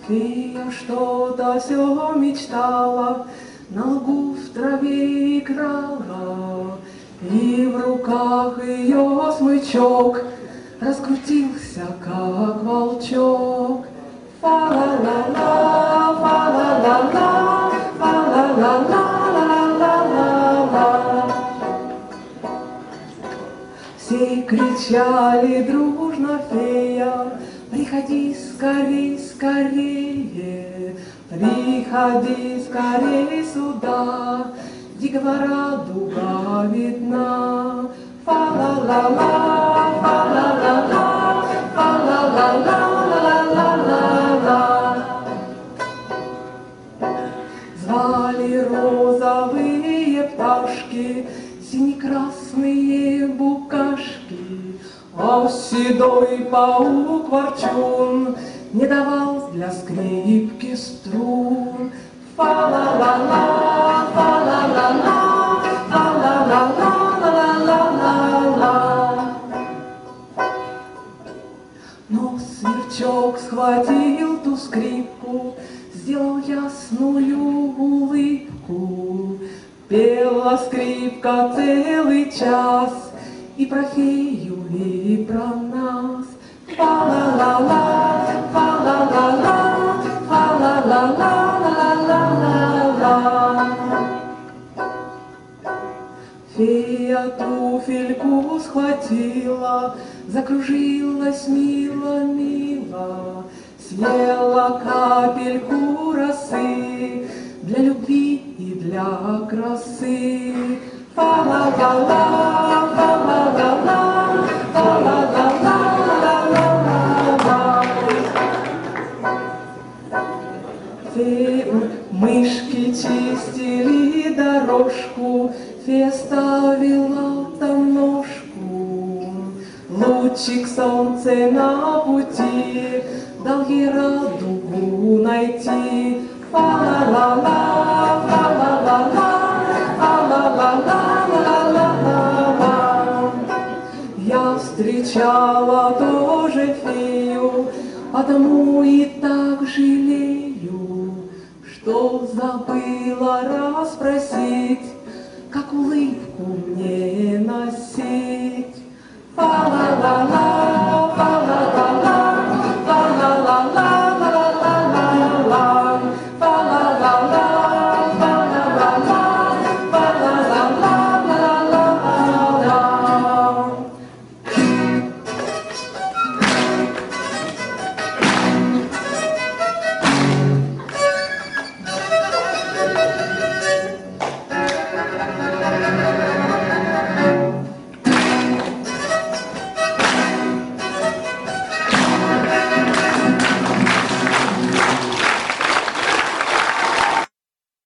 Фея что-то все мечтала, на лугу в траве играла, и в руках ее смычок раскрутился, как волчок. Фа-ла-ла-ла, фа-ла-ла-ла, фа-ла-ла-ла-ла-ла-ла. Все кричали дружно: фея, приходи скорей, скорее, приходи скорей сюда, дикого радуга видна. Фа-ла-ла-ла, фа-ла-ла-ла, фа-ла-ла-ла-ла-ла-ла-ла. Звали розовые пташки, сине-красные букашки, а седой паук ворчун не давал для скрипки струн. Фа-ла-ла-ла, фа-ла-ла-ла, фа-ла-ла-ла-ла-ла-ла-ла. Но сверчок схватил ту скрипку, сделал ясную улыбку. Пела скрипка целый час и про фею, и про нас. Фа-ла-ла-ла, фа-ла-ла-ла, фа-ла-ла-ла-ла-ла-ла-ла. Фея туфельку схватила, закружилась мило-мило, съела капельку росы для любви и для красы. Фа-ла-ла-ла, фа-ла-ла-ла, фа-ла-ла-ла-ла-ла-ла-ла. Мышки чистили дорожку, фея ставила там ножку. Лучик солнца на пути дал ей радугу найти. Фа-ла-ла-ла, фа-ла-ла-ла, фа-ла-ла-ла-ла-ла-ла-ла. Я встречала тоже фею, потому и так жалею, что забыла расспросить, как улыбку мне носить. Фа-ла-ла-ла.